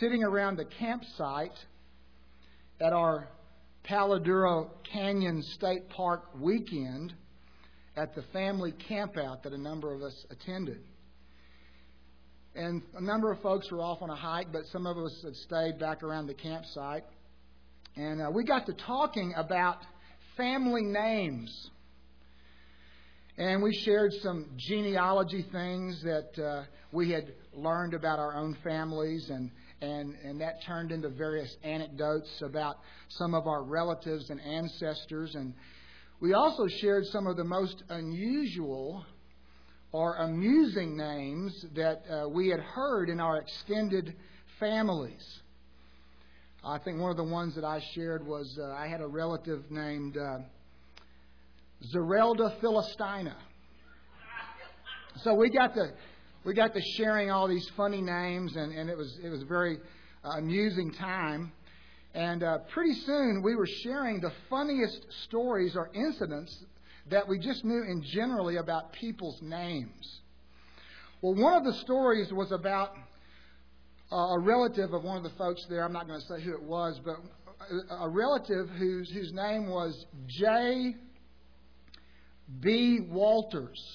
sitting around the campsite at our Palo Duro Canyon State Park weekend at the family campout that a number of us attended. And a number of folks were off on a hike, but some of us had stayed back around the campsite. And we got to talking about family names. And we shared some genealogy things that we had learned about our own families, and that turned into various anecdotes about some of our relatives and ancestors. And we also shared some of the most unusual or amusing names that we had heard in our extended families. I think one of the ones that I shared was I had a relative named Zerelda Philistina. So we got to sharing all these funny names, and it was a very amusing time. And pretty soon we were sharing the funniest stories or incidents that we just knew in generally about people's names. Well, one of the stories was about a relative of one of the folks there. I'm not going to say who it was, but a relative whose name was J.B. Walters.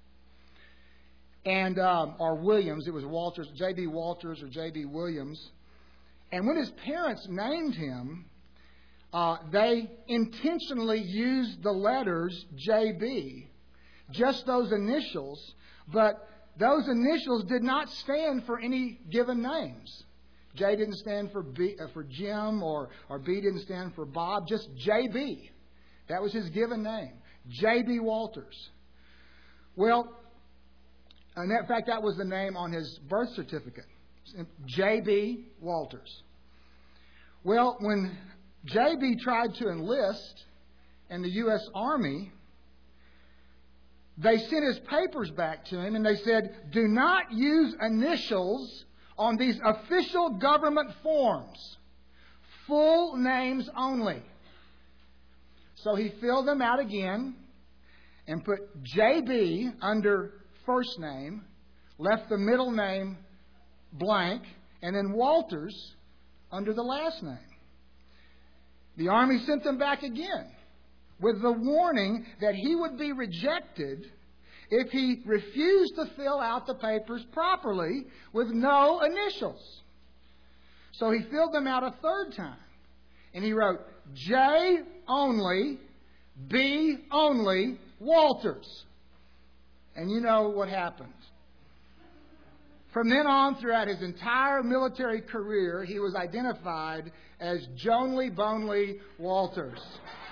And or Williams. It was Walters, J.B. Walters or J.B. Williams. And when his parents named him, they intentionally used the letters J.B., just those initials, but those initials did not stand for any given names. J didn't stand for Jim, or B didn't stand for Bob, just J.B. That was his given name, J.B. Walters. Well, and in fact, that was the name on his birth certificate, J.B. Walters. Well, when J.B. tried to enlist in the U.S. Army, they sent his papers back to him and they said, do not use initials on these official government forms. Full names only. So he filled them out again and put J.B. under first name, left the middle name blank, and then Walters under the last name. The Army sent them back again with the warning that he would be rejected if he refused to fill out the papers properly with no initials. So he filled them out a third time. And he wrote, J only, B only, Walters. And you know what happened. From then on, throughout his entire military career, he was identified as Jonely Bonely Walters.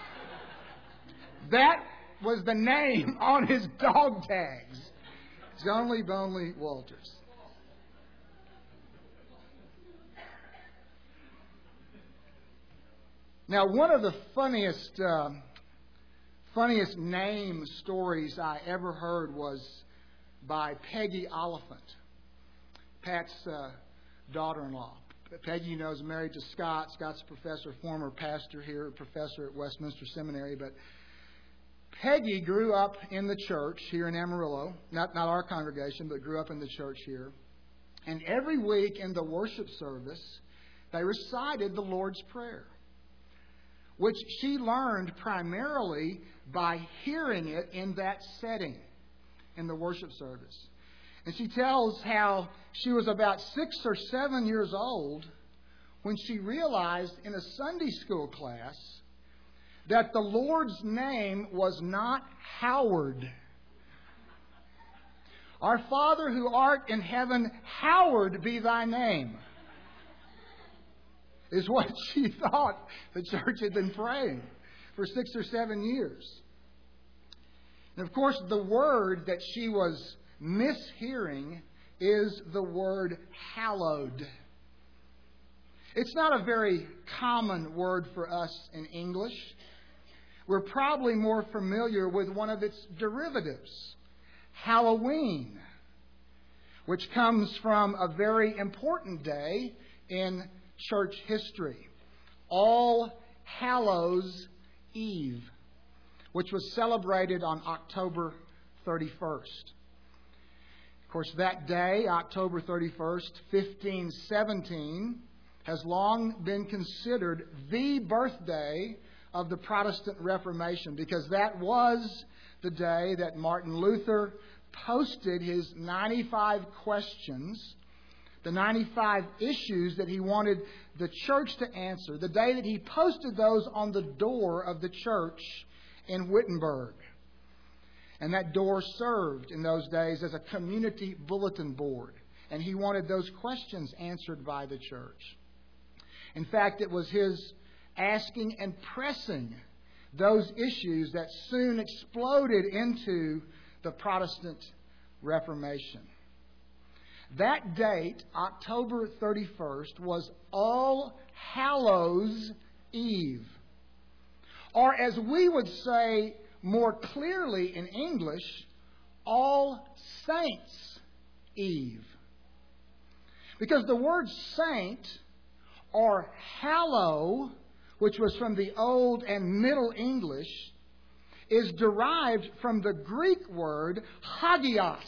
That was the name on his dog tags. Jonely Bonely Walters. Now, one of the funniest name stories I ever heard was by Peggy Oliphant, Pat's daughter-in-law. Peggy, you know, is married to Scott. Scott's a professor, former pastor here, professor at Westminster Seminary. But Peggy grew up in the church here in Amarillo, not our congregation, but grew up in the church here. And every week in the worship service, they recited the Lord's Prayer, which she learned primarily by hearing it in that setting in the worship service. And she tells how she was about 6 or 7 years old when she realized in a Sunday school class that the Lord's name was not Howard. Our Father who art in heaven, hallowed be thy name, is what she thought the church had been praying for 6 or 7 years. And of course, the word that she was mishearing is the word hallowed. It's not a very common word for us in English. We're probably more familiar with one of its derivatives, Halloween, which comes from a very important day in church history, All Hallows Eve, which was celebrated on October 31st. Of course, that day, October 31st, 1517, has long been considered the birthday of the Protestant Reformation, because that was the day that Martin Luther posted his 95 questions, the 95 issues that he wanted the church to answer, the day that he posted those on the door of the church in Wittenberg. And that door served in those days as a community bulletin board. And he wanted those questions answered by the church. In fact, it was his asking and pressing those issues that soon exploded into the Protestant Reformation. That date, October 31st, was All Hallows Eve. Or as we would say more clearly in English, All Saints Eve. Because the word saint or hallow, which was from the Old and Middle English, is derived from the Greek word hagios.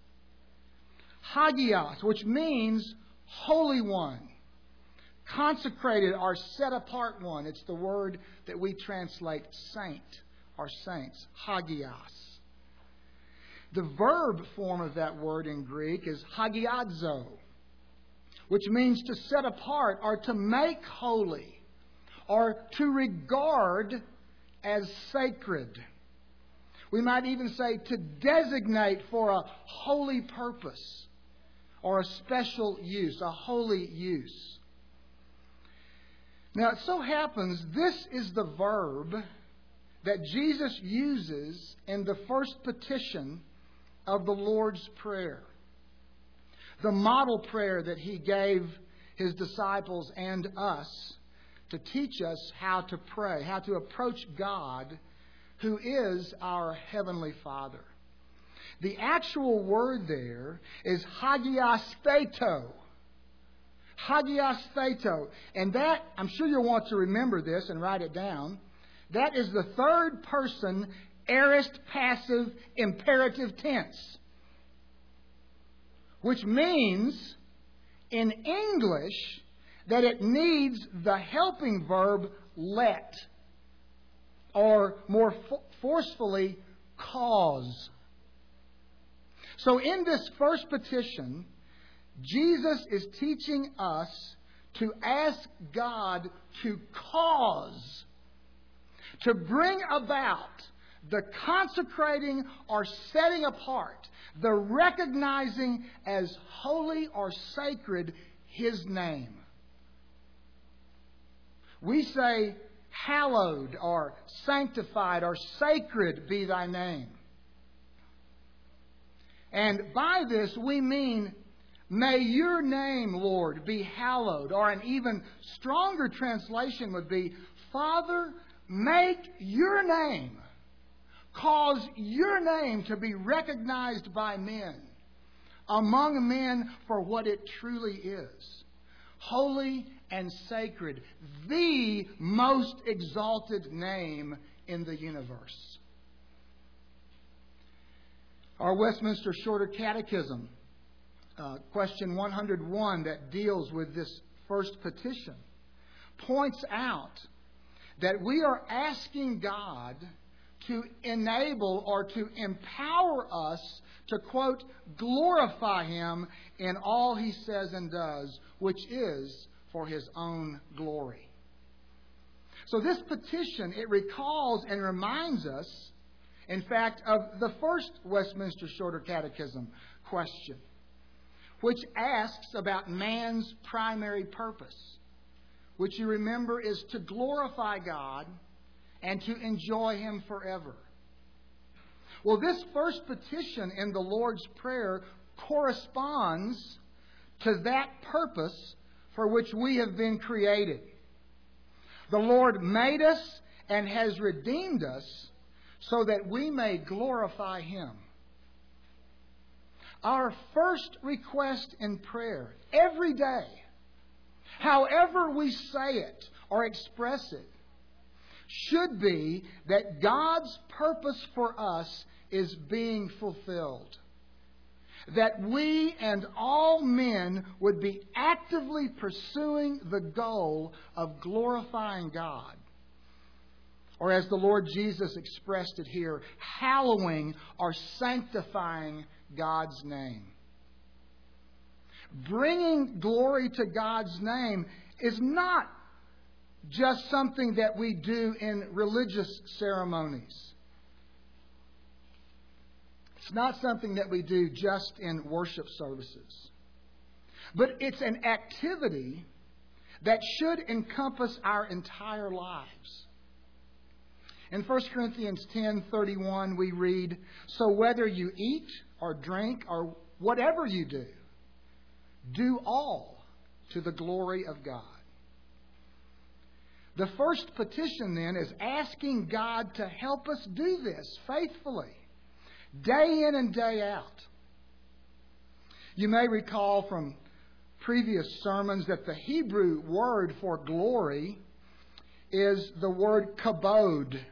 Hagios, which means holy one, consecrated or set apart one. It's the word that we translate saint or saints, hagios. The verb form of that word in Greek is hagiadzo, which means to set apart or to make holy or to regard as sacred. We might even say to designate for a holy purpose or a special use, a holy use. Now, it so happens this is the verb that Jesus uses in the first petition of the Lord's Prayer. The model prayer that He gave His disciples and us to teach us how to pray, how to approach God, who is our Heavenly Father. The actual word there is hagiostheto. Hagiostheto. And that, I'm sure you'll want to remember this and write it down. That is the third person aorist passive imperative tense. Which means, in English, that it needs the helping verb let. Or more forcefully, cause. So in this first petition, Jesus is teaching us to ask God to cause, to bring about the consecrating or setting apart, the recognizing as holy or sacred His name. We say, hallowed or sanctified or sacred be thy name. And by this we mean, may your name, Lord, be hallowed. Or an even stronger translation would be, Father, make your name, cause your name to be recognized by men, among men for what it truly is. Holy and sacred, the most exalted name in the universe. Our Westminster Shorter Catechism, question 101, that deals with this first petition, points out that we are asking God to enable or to empower us to, quote, glorify Him in all He says and does, which is for His own glory. So this petition, it recalls and reminds us, in fact, of the first Westminster Shorter Catechism question, which asks about man's primary purpose, which you remember is to glorify God and to enjoy Him forever. Well, this first petition in the Lord's Prayer corresponds to that purpose for which we have been created. The Lord made us and has redeemed us so that we may glorify Him. Our first request in prayer, every day, however we say it or express it, should be that God's purpose for us is being fulfilled. that we and all men would be actively pursuing the goal of glorifying God. Or as the Lord Jesus expressed it here, hallowing or sanctifying God's name. Bringing glory to God's name is not just something that we do in religious ceremonies. It's not something that we do just in worship services. But it's an activity that should encompass our entire lives. In 1 Corinthians 10:31 we read, "So whether you eat or drink or whatever you do, do all to the glory of God." The first petition then is asking God to help us do this faithfully, day in and day out. You may recall from previous sermons that the Hebrew word for glory is the word kabod.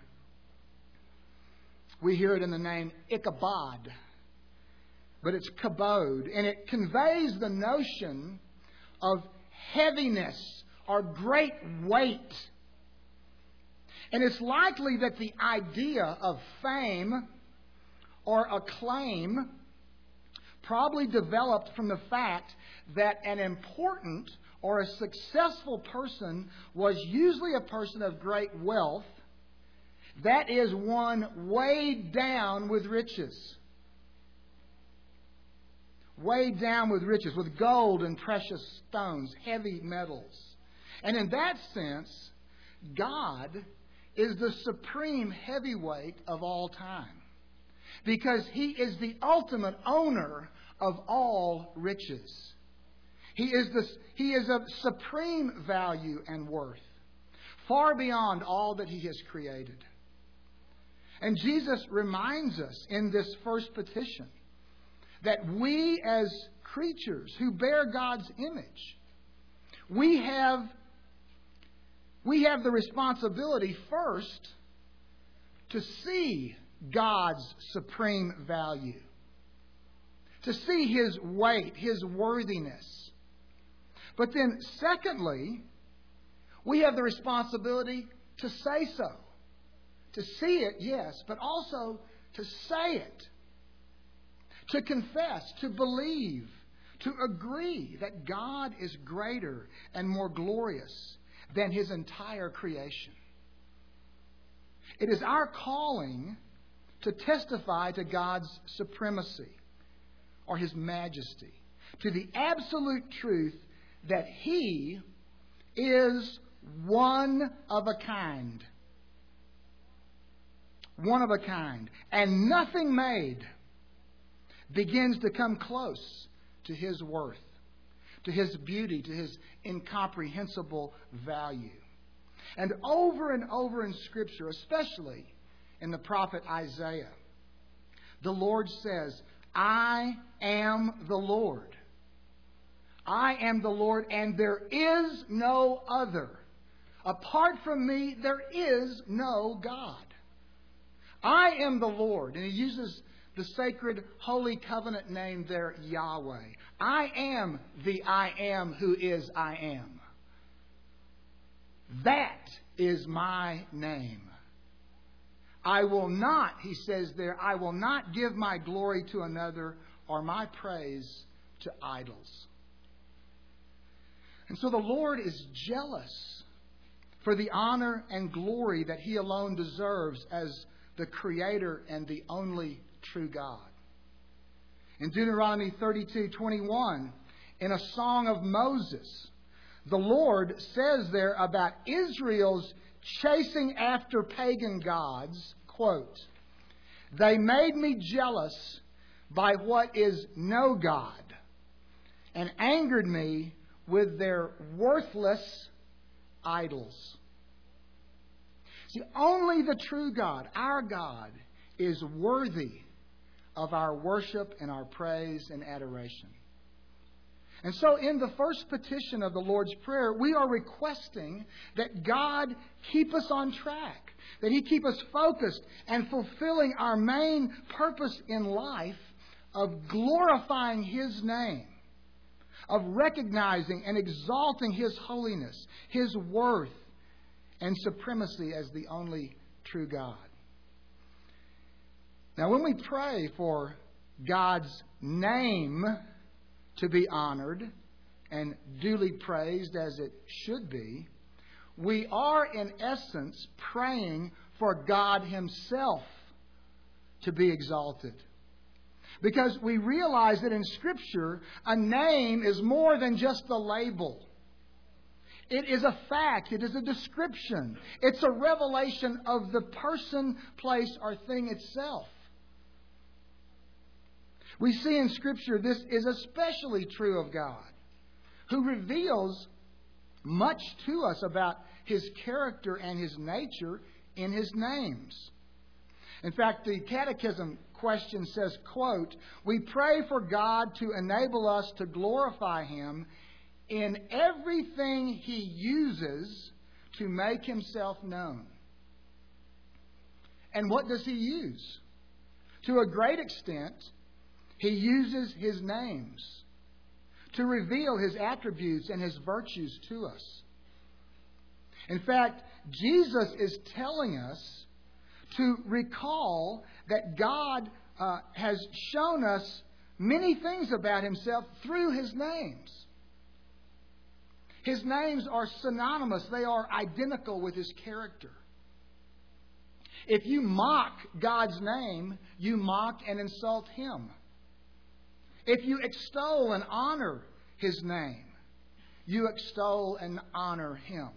We hear it in the name Ichabod, but it's kabod, and it conveys the notion of heaviness or great weight. And it's likely that the idea of fame or acclaim probably developed from the fact that an important or a successful person was usually a person of great wealth, that is, one weighed down with riches. Weighed down with riches, with gold and precious stones, heavy metals. And in that sense, God is the supreme heavyweight of all time, because He is the ultimate owner of all riches. He is of supreme value and worth, far beyond all that He has created. And Jesus reminds us in this first petition that we as creatures who bear God's image, we have the responsibility first to see God's supreme value, to see His weight, His worthiness. But then secondly, we have the responsibility to say so. To see it, yes, but also to say it. To confess, to believe, to agree that God is greater and more glorious than His entire creation. It is our calling to testify to God's supremacy or His majesty, to the absolute truth that He is one of a kind. One of a kind. And nothing made begins to come close to His worth, to His beauty, to His incomprehensible value. And over in Scripture, especially in the prophet Isaiah, the Lord says, "I am the Lord. I am the Lord, and there is no other. Apart from me, there is no God. I am the Lord." And He uses the sacred holy covenant name there, Yahweh. I am the I am who is I am. That is my name. I will not, He says there, I will not give my glory to another or my praise to idols. And so the Lord is jealous for the honor and glory that He alone deserves as the Creator and the only true God. In Deuteronomy 32:21, in a song of Moses, the Lord says there about Israel's chasing after pagan gods, quote, "They made me jealous by what is no God, and angered me with their worthless idols." See, only the true God, our God, is worthy of our worship and our praise and adoration. And so in the first petition of the Lord's Prayer, we are requesting that God keep us on track, that He keep us focused and fulfilling our main purpose in life of glorifying His name, of recognizing and exalting His holiness, His worth, and supremacy as the only true God. Now, when we pray for God's name to be honored and duly praised as it should be, we are in essence praying for God Himself to be exalted. Because we realize that in Scripture, a name is more than just a label. It is a fact. It is a description. It's a revelation of the person, place, or thing itself. We see in Scripture this is especially true of God, who reveals much to us about His character and His nature in His names. In fact, the Catechism question says, quote, "We pray for God to enable us to glorify Him in everything He uses to make Himself known." And what does He use? To a great extent, He uses His names to reveal His attributes and His virtues to us. In fact, Jesus is telling us to recall that God has shown us many things about Himself through His names. His names are synonymous. They are identical with His character. If you mock God's name, you mock and insult Him. If you extol and honor His name, you extol and honor Him.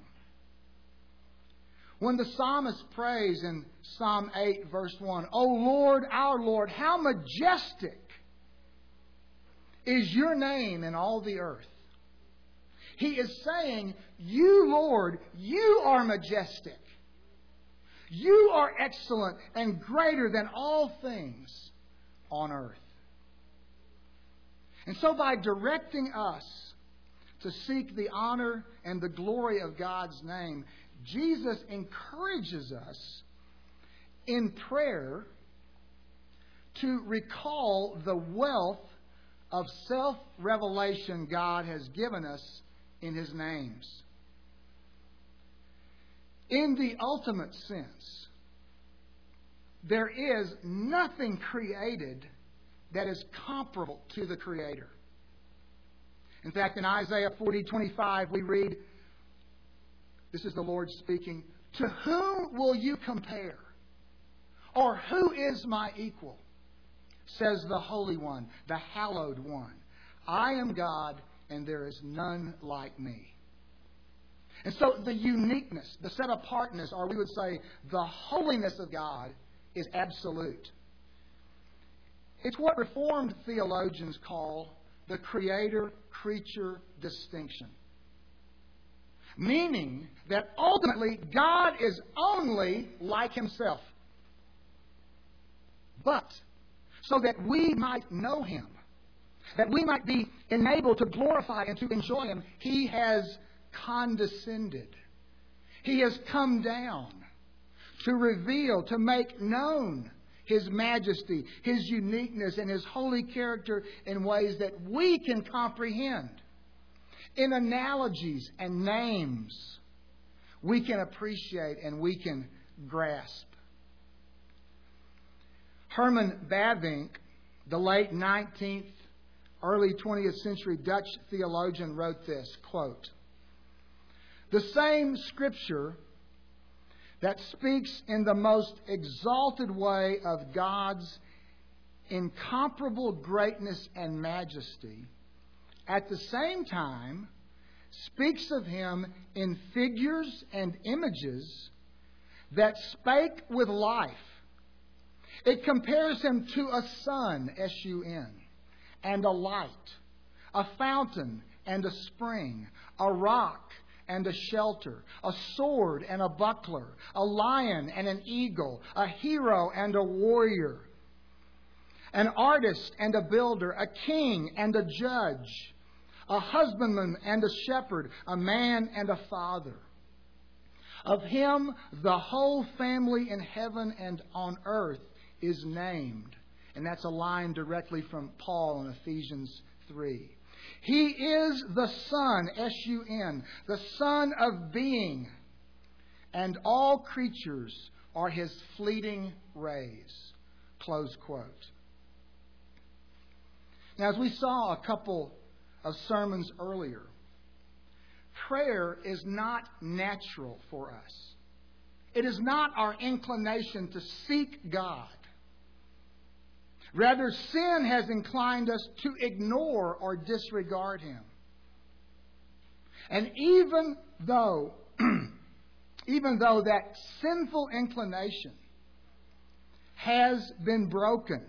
When the psalmist prays in Psalm 8, verse 1, "O Lord, our Lord, how majestic is your name in all the earth." He is saying, you, Lord, you are majestic. You are excellent and greater than all things on earth. And so by directing us to seek the honor and the glory of God's name, Jesus encourages us in prayer to recall the wealth of self-revelation God has given us in His names. In the ultimate sense, there is nothing created that is comparable to the Creator. In fact, in Isaiah 40:25, we read, this is the Lord speaking, "To whom will you compare? Or who is my equal? Says the Holy One, the Hallowed One. I am God, and there is none like me." And so the uniqueness, the set-apartness, or we would say the holiness of God is absolute. It's what Reformed theologians call the Creator-creature distinction. Meaning that ultimately God is only like Himself. But so that we might know Him, that we might be enabled to glorify and to enjoy Him, He has condescended. He has come down to reveal, to make known His majesty, His uniqueness, and His holy character in ways that we can comprehend. In analogies and names, we can appreciate and we can grasp. Herman Bavinck, the late 19th, early 20th century Dutch theologian, wrote this, quote, "The same Scripture that speaks in the most exalted way of God's incomparable greatness and majesty, at the same time speaks of Him in figures and images that spake with life. It compares Him to a sun, S-U-N, and a light, a fountain and a spring, a rock and a shelter, a sword and a buckler, a lion and an eagle, a hero and a warrior, an artist and a builder, a king and a judge, a husbandman and a shepherd, a man and a father. Of Him the whole family in heaven and on earth is named, And that's a line directly from Paul in Ephesians 3. He is the Son, S-U-N, the Son of being, and all creatures are His fleeting rays. Close quote. Now, as we saw a couple of sermons earlier, prayer is not natural for us. It is not our inclination to seek God. Rather, sin has inclined us to ignore or disregard Him. And even though that sinful inclination has been broken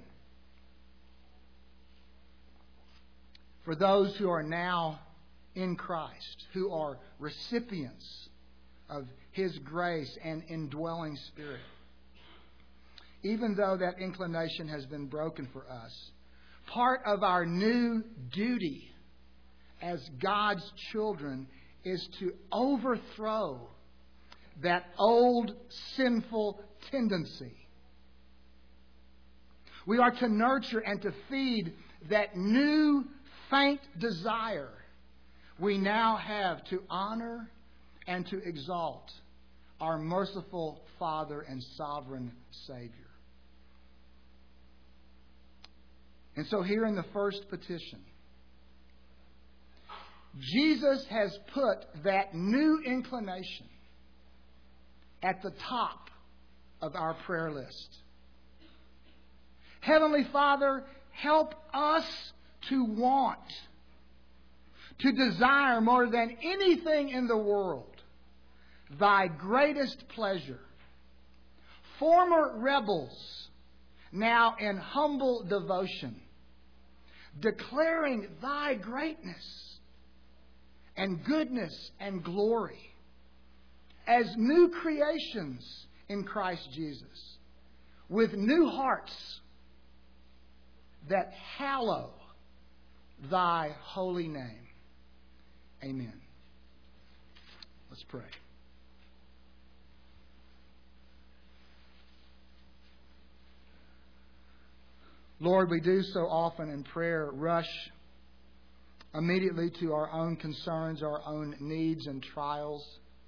for those who are now in Christ, who are recipients of His grace and indwelling Spirit, even though that inclination has been broken for us, part of our new duty as God's children is to overthrow that old sinful tendency. We are to nurture and to feed that new faint desire we now have to honor and to exalt our merciful Father and sovereign Savior. And so here in the first petition, Jesus has put that new inclination at the top of our prayer list. Heavenly Father, help us to want, to desire more than anything in the world, Thy greatest pleasure. Former rebels, now in humble devotion, declaring Thy greatness and goodness and glory as new creations in Christ Jesus, with new hearts that hallow Thy holy name. Amen. Let's pray. Lord, we do so often in prayer rush immediately to our own concerns, our own needs and trials.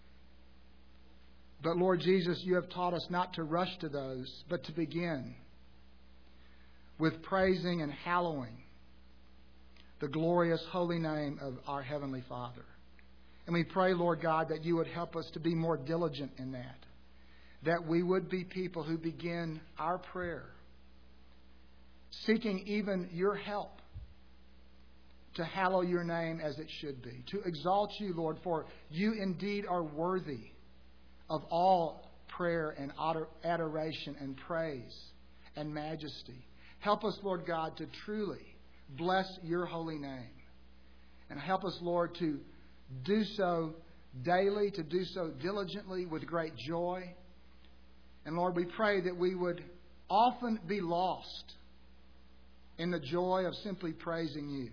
But Lord Jesus, You have taught us not to rush to those, but to begin with praising and hallowing the glorious holy name of our Heavenly Father. And we pray, Lord God, that You would help us to be more diligent in that we would be people who begin our prayer seeking even Your help to hallow Your name as it should be, to exalt You, Lord, for You indeed are worthy of all prayer and adoration and praise and majesty. Help us, Lord God, to truly bless Your holy name. And help us, Lord, to do so daily, to do so diligently with great joy. And Lord, we pray that we would often be lost in the joy of simply praising You.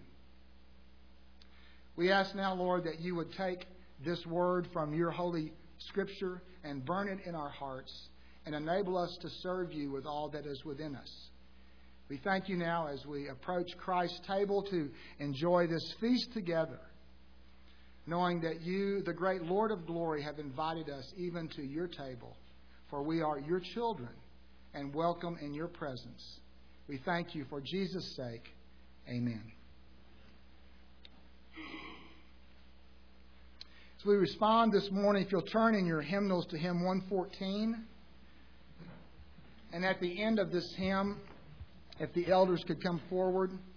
We ask now, Lord, that You would take this word from Your holy Scripture and burn it in our hearts and enable us to serve You with all that is within us. We thank You now as we approach Christ's table to enjoy this feast together, knowing that You, the great Lord of glory, have invited us even to Your table, for we are Your children and welcome in Your presence. We thank You for Jesus' sake. Amen. As we respond this morning, if you'll turn in your hymnals to hymn 114. And at the end of this hymn, if the elders could come forward.